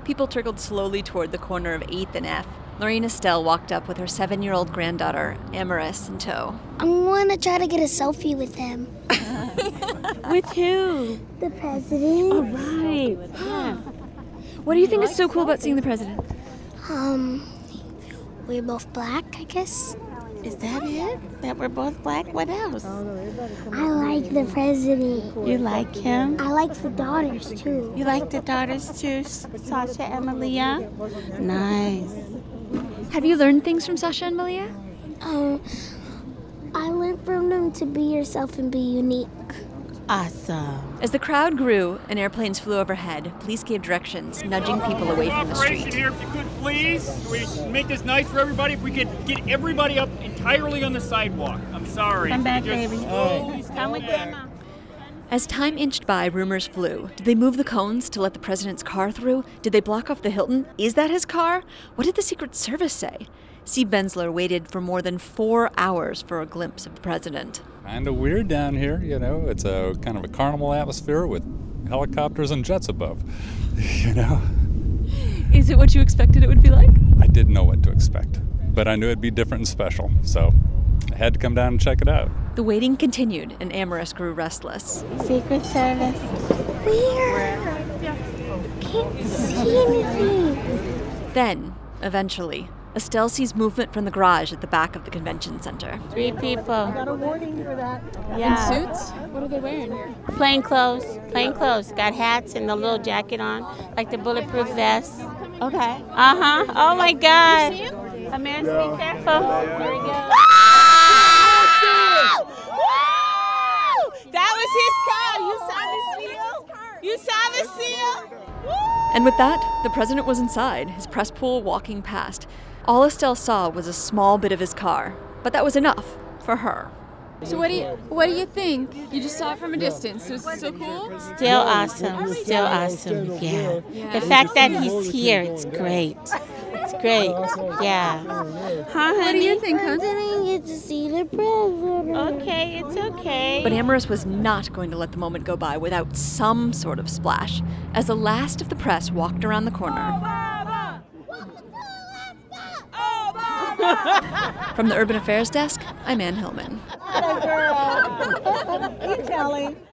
People trickled slowly toward the corner of 8th and F. Lorraine Estelle walked up with her 7-year-old granddaughter, Amaris, in tow. I want to try to get a selfie with him. With who? The president. All right. Yeah. What do you think is so cool about seeing the president? We're both black, I guess. Is that it? That we're both black? What else? I like the president. You like him? I like the daughters, too. You like the daughters too, Sasha and Malia? Nice. Have you learned things from Sasha and Malia? I learned from them to be yourself and be unique. Awesome. As the crowd grew and airplanes flew overhead, police gave directions, nudging people away from the street. Here, if you could, please. We make this nice for everybody. If we could get everybody up entirely on the sidewalk. I'm sorry. Come back, Just baby. slowly Come with Grandma. As time inched by, rumors flew. Did they move the cones to let the president's car through? Did they block off the Hilton? Is that his car? What did the Secret Service say? Steve Bensler waited for more than 4 hours for a glimpse of the president. Kind of weird down here, you know. It's a kind of a carnival atmosphere with helicopters and jets above, you know. Is it what you expected it would be like? I didn't know what to expect, but I knew it'd be different and special, so I had to come down and check it out. The waiting continued, and Amaris grew restless. Secret Service. Where? Can't see anything. Then, eventually, Estelle sees movement from the garage at the back of the convention center. 3 people. Got a warning for that. Yeah. Suits? What are they wearing? Plain clothes. Plain clothes. Got hats and a little jacket on, like the bulletproof vest. Okay. Uh-huh. Oh, my God. Amaris, be careful. There we go. That was his car. You saw the seal? You saw the seal? And with that, the president was inside, his press pool walking past. All Estelle saw was a small bit of his car, but that was enough for her. So what do you think? You just saw it from a distance. Was it so cool? Still awesome. Still awesome. Yeah. The fact that he's here, it's great. It's great. Yeah. Huh, honey? What do you think, huh? Didn't get to see the president. Okay, it's okay. But Amaris was not going to let the moment go by without some sort of splash. As the last of the press walked around the corner, from the Urban Affairs Desk, I'm Ann Hillman. Girl. You telling.